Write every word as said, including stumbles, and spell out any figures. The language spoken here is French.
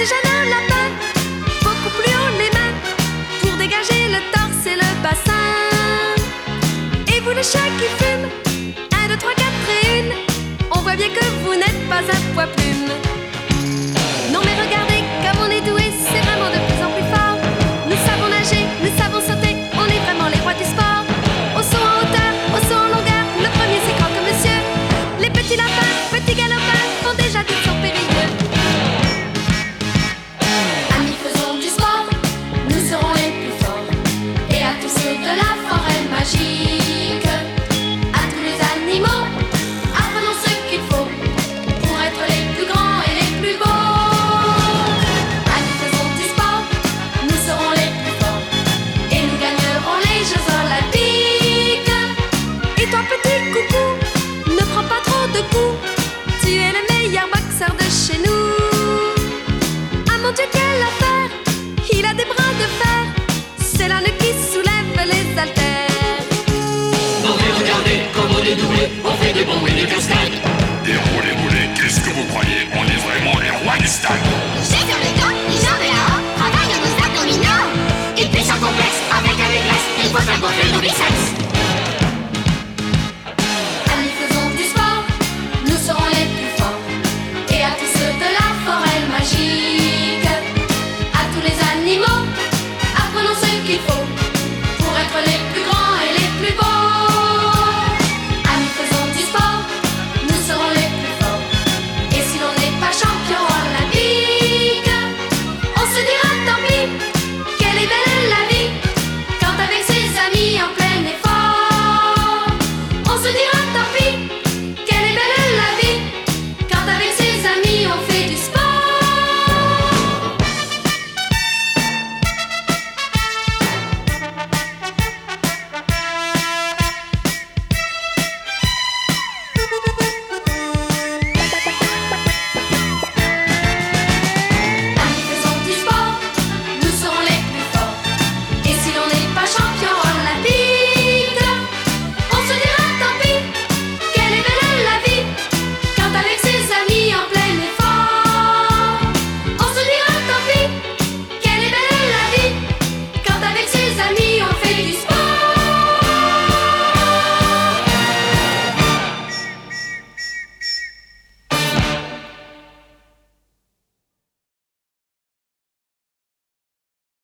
si jeune un lapin, beaucoup plus haut les mains, pour dégager le torse et le bassin. Et vous les chats qui fument, un, deux, trois, quatre et une, on voit bien que vous n'êtes pas un poids plume.